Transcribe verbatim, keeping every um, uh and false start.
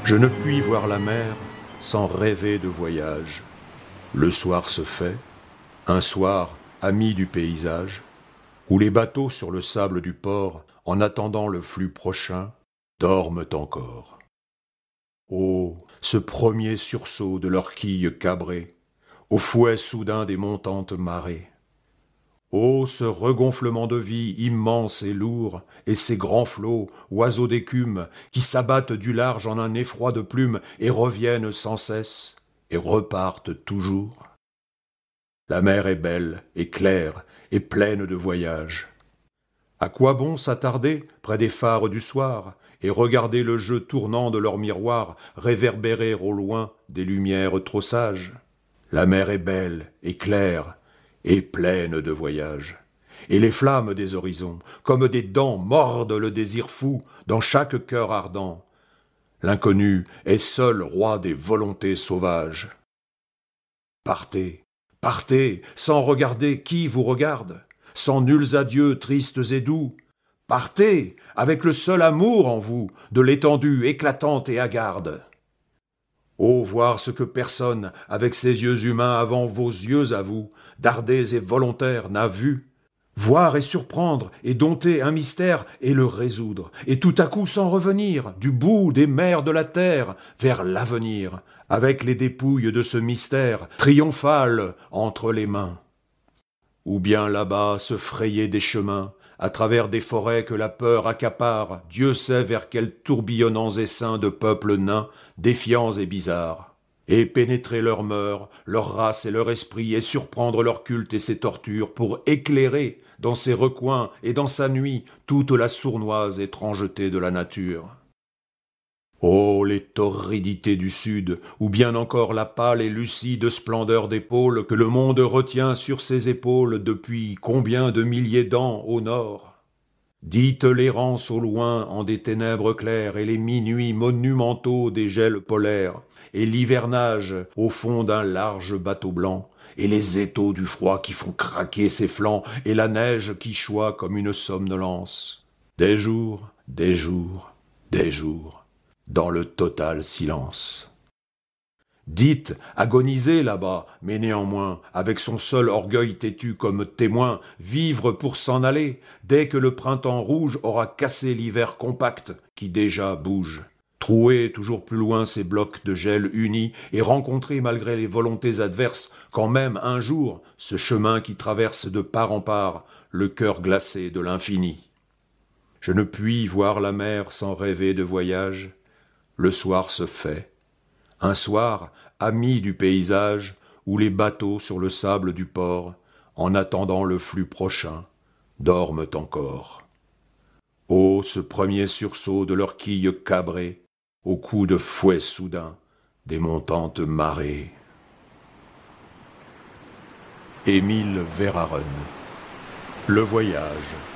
Je ne puis voir la mer sans rêver de voyage. Le soir se fait, un soir ami du paysage, où les bateaux sur le sable du port, en attendant le flux prochain, dorment encore. Oh, ce premier sursaut de leurs quilles cabrées, au fouet soudain des montantes marées. Oh, ce regonflement de vie immense et lourd, et ces grands flots, oiseaux d'écume, qui s'abattent du large en un effroi de plumes et reviennent sans cesse, et repartent toujours. La mer est belle, et claire, et pleine de voyages. À quoi bon s'attarder près des phares du soir, et regarder le jeu tournant de leurs miroirs réverbérer au loin des lumières trop sages? La mer est belle, et claire, et pleine de voyages. Et les flammes des horizons, comme des dents, mordent le désir fou dans chaque cœur ardent. L'inconnu est seul roi des volontés sauvages. Partez, partez, sans regarder qui vous regarde, sans nuls adieux tristes et doux. Partez, avec le seul amour en vous, de l'étendue éclatante et hagarde. Oh, voir ce que personne, avec ses yeux humains avant vos yeux à vous, dardés et volontaires, n'a vu. Voir et surprendre et dompter un mystère et le résoudre, et tout à coup s'en revenir, du bout des mers de la terre, vers l'avenir, avec les dépouilles de ce mystère, triomphal entre les mains. Ou bien là-bas se frayer des chemins, à travers des forêts que la peur accapare, Dieu sait vers quels tourbillonnants essaims de peuples nains, défiants et bizarres, et pénétrer leurs mœurs, leur race et leur esprit, et surprendre leur culte et ses tortures, pour éclairer, dans ses recoins et dans sa nuit, toute la sournoise étrangeté de la nature. Oh, les torridités du sud, ou bien encore la pâle et lucide splendeur d'épaules que le monde retient sur ses épaules depuis combien de milliers d'ans au nord. Dites l'errance au loin en des ténèbres claires et les minuits monumentaux des gels polaires, et l'hivernage au fond d'un large bateau blanc, et les étaux du froid qui font craquer ses flancs, et la neige qui choit comme une somnolence. Des jours, des jours, des jours, dans le total silence. Dites, agonisez là-bas, mais néanmoins, avec son seul orgueil têtu comme témoin, vivre pour s'en aller, dès que le printemps rouge aura cassé l'hiver compact qui déjà bouge. Trouer toujours plus loin ces blocs de gel unis et rencontrer malgré les volontés adverses, quand même un jour, ce chemin qui traverse de part en part le cœur glacé de l'infini. Je ne puis voir la mer sans rêver de voyage. Le soir se fait. Un soir, ami du paysage, où les bateaux sur le sable du port, en attendant le flux prochain, dorment encore. Oh, ce premier sursaut de leurs quilles cabrées, au coup de fouet soudain des montantes marées. Émile Verhaeren. Le voyage.